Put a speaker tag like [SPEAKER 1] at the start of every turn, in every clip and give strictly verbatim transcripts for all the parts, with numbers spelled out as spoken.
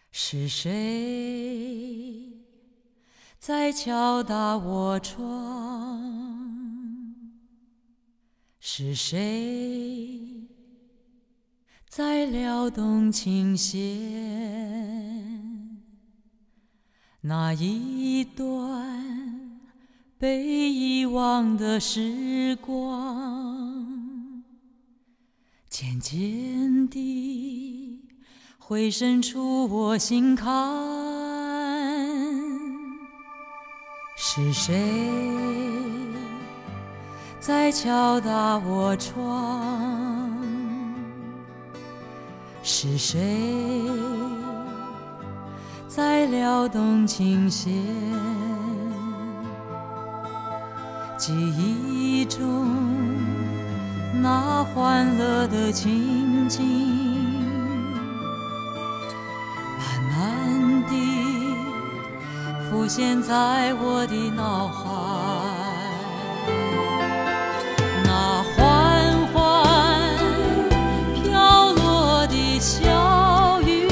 [SPEAKER 1] 是谁在敲打我窗？是谁在撩动琴弦？那一段被遗忘的时光，渐渐地回渗出我心坎。是谁在敲打我窗？是谁在撩动琴弦？记忆中那欢乐的情景，慢慢地浮现在我的脑海。那缓缓飘落的小雨，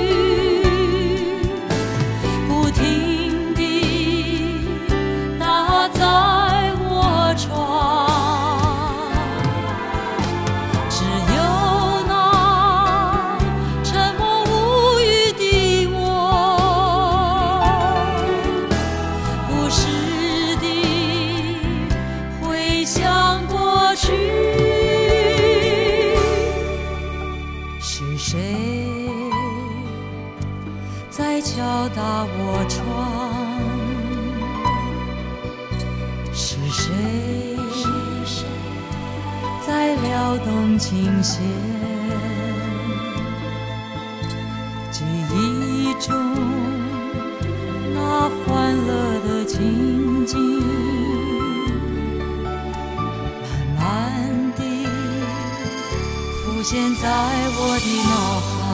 [SPEAKER 1] 不停地打在我窗，只有那沉默无语的我，不时地回想过去。是谁在敲打我窗？是谁在撩动琴弦？记忆中那欢乐的情景，慢慢地浮现在我的脑海。